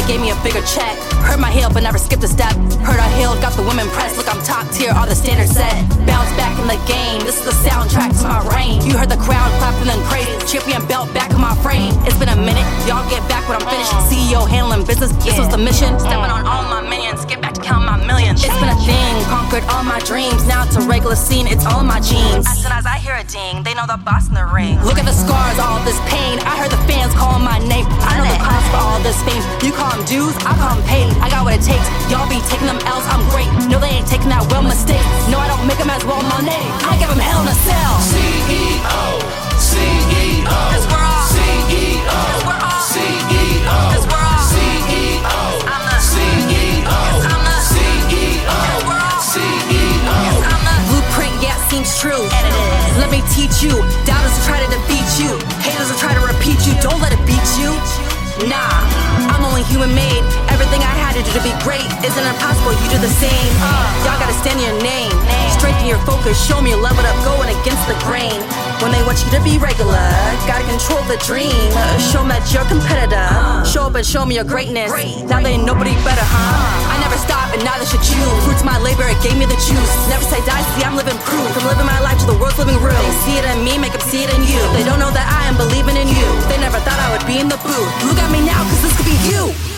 gave me a bigger check. Heard my heel, but never skipped a step. Heard I healed, got the women pressed. Look, I'm top tier, all the standards set. Bounce back in the game, this is the soundtrack to my reign. You heard the crowd clapping and praise. Champion belt back in my frame. It's been a minute, y'all get back when I'm finished. CEO handling business, this was the mission. Stepping on all my minions, get back to count my millions. It's been a thing, conquered all my dreams. Now it's a regular scene, it's all in my jeans. As soon as I hear a ding, they know the boss in the ring. Look at the scars, all this pain. I heard the fans calling my name. I know the cost for all this fame. You call them dues, I call them paid. I got what it takes, y'all be taking them L's, I'm great. No, they ain't taking that well mistake. No, I don't make them as well my name. I give them hell in a cell. CEO, CEO, cause we're all CEO, cause we're all CEO, cause we're all CEO, I'm the CEO, I'm the CEO, cause we're all CEO. I'm the blueprint, yeah, it seems true. And it is. Let me teach you. Doubters will try to defeat you. Haters will try to repeat you. Don't let it beat you. Nah, I'm only human made. Everything I had to do to be great isn't impossible, you do the same. Y'all gotta stand in your name. Strengthen your focus, show me you leveled up, going against the grain. When they want you to be regular, gotta control the dream. Show them that you're a competitor. Show up and show me your greatness. Now they ain't nobody better, huh? I never stop and neither should you. Fruits of my labor, it gave me the juice. Never say die, see I'm living proof. From living my life to the world's living real. They see it in me, make them see it in you. They don't know that I am believing in you. They never thought I would be in the booth. Look at me now, cause this could be you.